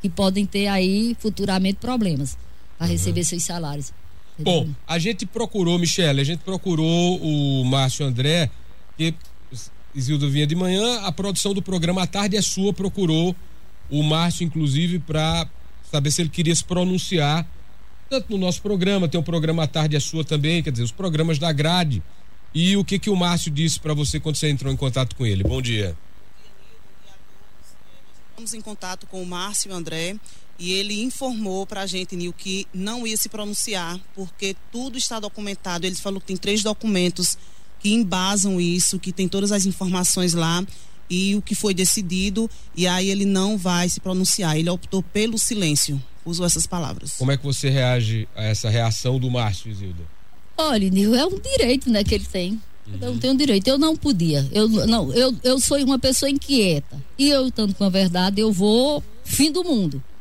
que podem ter aí futuramente problemas para receber seus salários. Bom, a gente procurou, Michele, o Márcio André, que Isilda vinha de manhã, a produção do programa À Tarde é Sua procurou o Márcio, inclusive, para saber se ele queria se pronunciar, tanto no nosso programa, tem o programa À Tarde é Sua também, quer dizer, os programas da grade. E o que o Márcio disse para você quando você entrou em contato com ele? Bom dia. Estamos em contato com o Márcio André e ele informou para a gente, Nil, que não ia se pronunciar porque tudo está documentado. Ele falou que tem 3 documentos que embasam isso, que tem todas as informações lá e o que foi decidido, e aí ele não vai se pronunciar. Ele optou pelo silêncio, usou essas palavras. Como é que você reage a essa reação do Márcio, Isilda? Olha, Nil, é um direito, né, que ele tem. Eu não tenho direito, eu não podia. Eu sou uma pessoa inquieta. E eu, estando com a verdade, eu vou fim do mundo.